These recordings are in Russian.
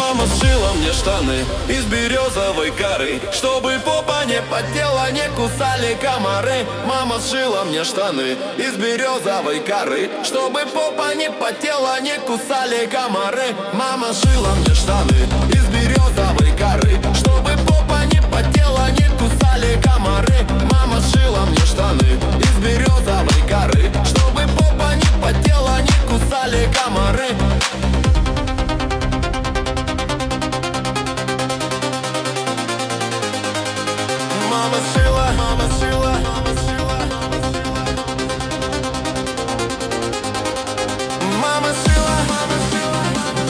Мама сшила мне штаны из березовой коры, чтобы попа не потела, не кусали комары. Мама сшила мне штаны из березовой коры, чтобы попа не потела, не кусали комары. Мама сшила мне штаны из березовой коры, чтобы попа не потела, не кусали комары. Мама сшила мне штаны из березовой коры, чтобы попа не потела, не кусали комары. Мама сшила, мама сшила, мама сшила. Мама сшила, мама сшила.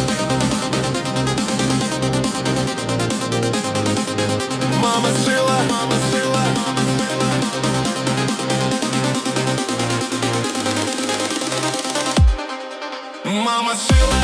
Мама сшила, мама сшила. Мама сшила.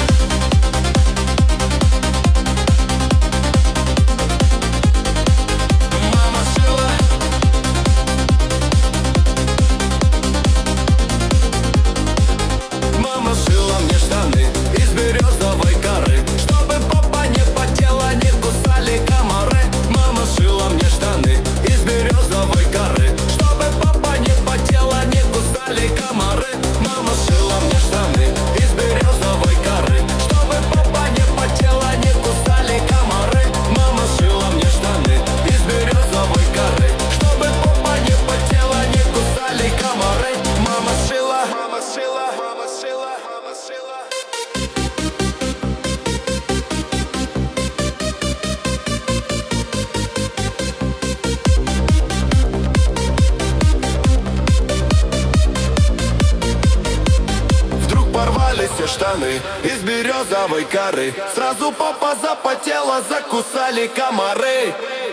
Все штаны из березовой коры, сразу попа запотела, закусали комары.